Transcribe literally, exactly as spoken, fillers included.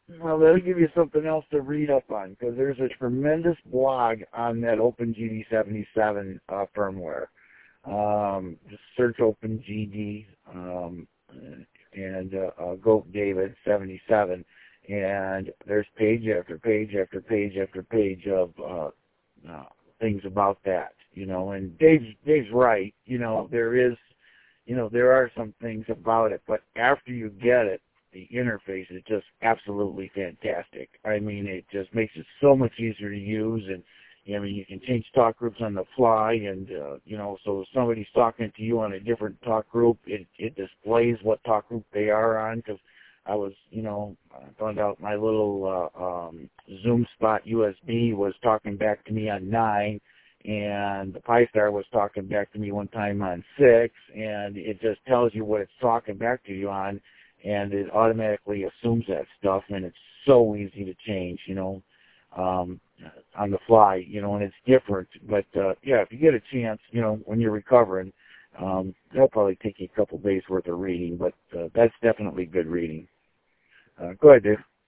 Well, that'll give you something else to read up on, because there's a tremendous blog on that OpenGD seventy-seven uh, firmware. Um, just search OpenGD um, and uh, uh, Goat David seventy-seven, and there's page after page after page after page of uh, uh, things about that. You know, and Dave's Dave's right. You know, there is, you know, there are some things about it, but after you get it, the interface is just absolutely fantastic. I mean, it just makes it so much easier to use, and I mean, you can change talk groups on the fly, and uh, you know, so if somebody's talking to you on a different talk group, it it displays what talk group they are on. Because I was, you know, I found out my little uh, um, Zoom Spot U S B was talking back to me on nine, and the Pi-Star was talking back to me one time on six, and it just tells you what it's talking back to you on, and it automatically assumes that stuff, and it's so easy to change, you know, um, on the fly, you know, and it's different. But, uh, yeah, if you get a chance, you know, when you're recovering, um, that'll probably take you a couple days worth of reading, but uh, that's definitely good reading. Uh, go ahead, Dave.